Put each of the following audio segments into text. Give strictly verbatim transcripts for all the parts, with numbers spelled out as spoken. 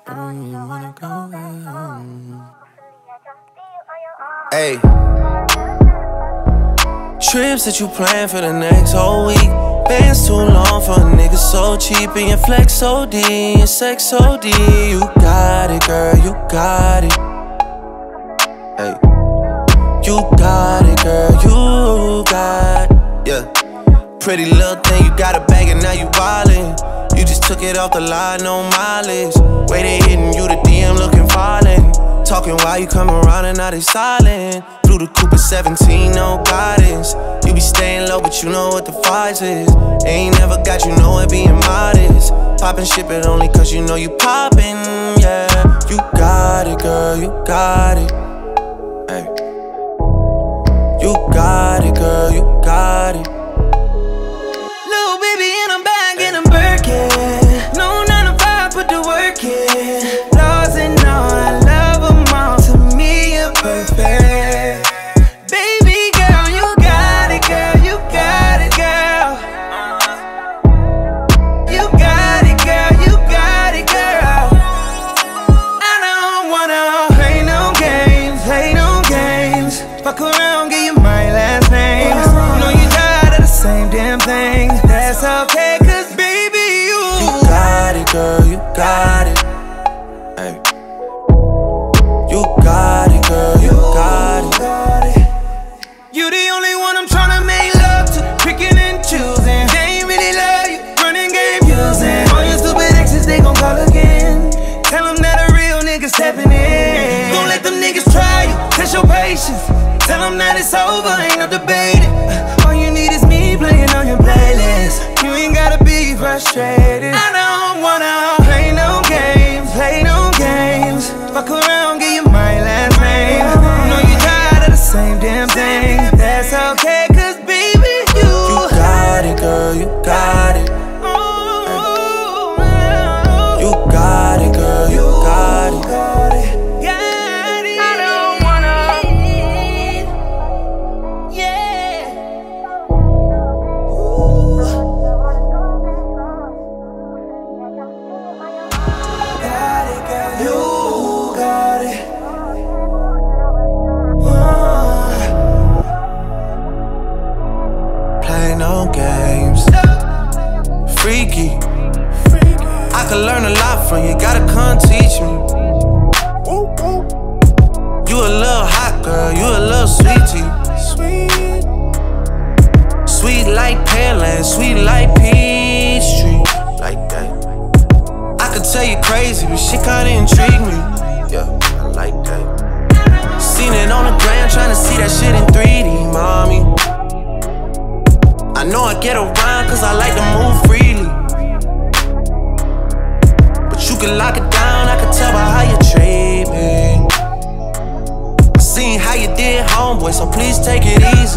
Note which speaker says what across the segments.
Speaker 1: Mm, you wanna go home.
Speaker 2: Hey. Trips that you plan for the next whole week. Bands too long for a nigga so cheap. And your flex O D, and your sex O D. You got it, girl, you got it. Hey. You got it, girl, you got it. Yeah. Pretty little thing, you got a bag and now you wildin'. You just took it off the line, no mileage. Way they hitting you, the D M looking violent. Talking while you come around and now they silent. Through the Cooper seventeen, no guidance. You be staying low, but you know what the price is. Ain't never got you know it being modest. Poppin' shit, but only cause you know you poppin', yeah. You got it, girl, you got it. Hey. You got it, girl, you got it.
Speaker 3: Little baby and I'm back in a Birkin. No nine to five, put the work in. Flaws and all, I love them all. To me, you're perfect. Baby girl, you got it, girl, you got it, girl. You got it, girl, you got it, girl. I don't wanna play no games, play no games. Fuck around, give you my last name. You know you tired of the same damn thing. That's okay, cause baby, you
Speaker 2: You got it, girl, you got it. Hey. You got it, girl, you got it.
Speaker 3: You the only one I'm tryna make love to, picking and choosing. They ain't really love you, running game using. All your stupid exes, they gon' call again. Tell them that a real nigga stepping in. Don't let them niggas try you, test your patience. Tell them that it's over, ain't no debating. All you need is me playing on your playlist. You ain't gotta be frustrated. I don't wanna play no games, play no games. Fuck around, give you my last name. You know you tired of the same damn thing. That's okay, cause baby, you
Speaker 2: You got it, girl, you got it. You got it, girl, you got it.
Speaker 3: I don't wanna, yeah. Got it, girl, you got it.
Speaker 2: Play no games. Freaky. I could learn a lot from you, gotta come teach me. You a little hot girl, you a little sweetie. Sweet like Pearland, sweet like Peachtree. Like that. I could tell you crazy, but shit kinda intrigue me. Yeah, I like that. Seen it on the gram, tryna see that shit in three D, mommy. I know I get around cause I like to move freely. But you can lock it down, I can tell by how you treat me. I seen how you did, homeboy, so please take it easy.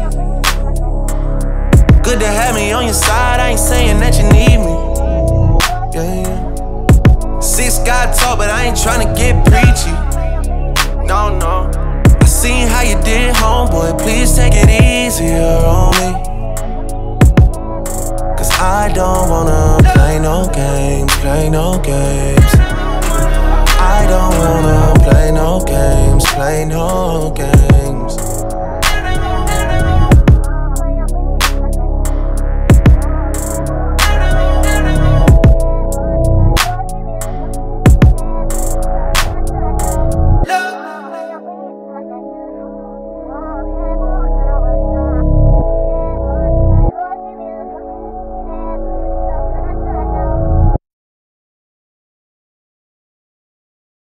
Speaker 2: Good to have me on your side, I ain't saying that you need me. Yeah, yeah. Six God talk, but I ain't tryna get preachy. No, no. I seen how you did, homeboy, please take it easier on me. Cause I don't wanna play no games, play no games. I don't wanna play no games, play no games.